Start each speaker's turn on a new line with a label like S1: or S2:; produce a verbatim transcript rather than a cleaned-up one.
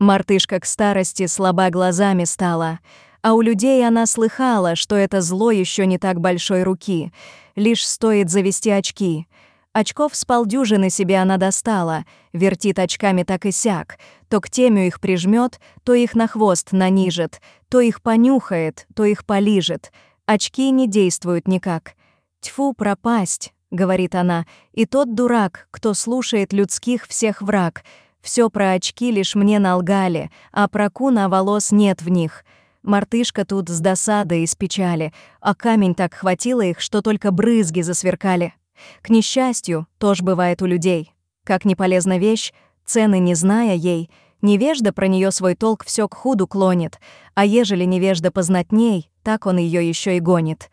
S1: Мартышка к старости слаба глазами стала, а у людей она слыхала, что это зло еще не так большой руки, лишь стоит завести очки. Очков с полдюжины себе она достала, вертит очками так и сяк, то к темю их прижмет, то их на хвост нанижет, то их понюхает, то их полижет. Очки не действуют никак. «Тьфу, пропасть», — говорит она, — «и тот дурак, кто слушает людских всех враг. Всё про очки лишь мне налгали, а про куна волос нет в них». Мартышка тут с досадой и с печали, а камень так хватило их, что только брызги засверкали. К несчастью, тоже бывает у людей. Как не полезна вещь, цены не зная ей, невежда про неё свой толк всё к худу клонит, а ежели невежда познатней, так он её ещё и гонит.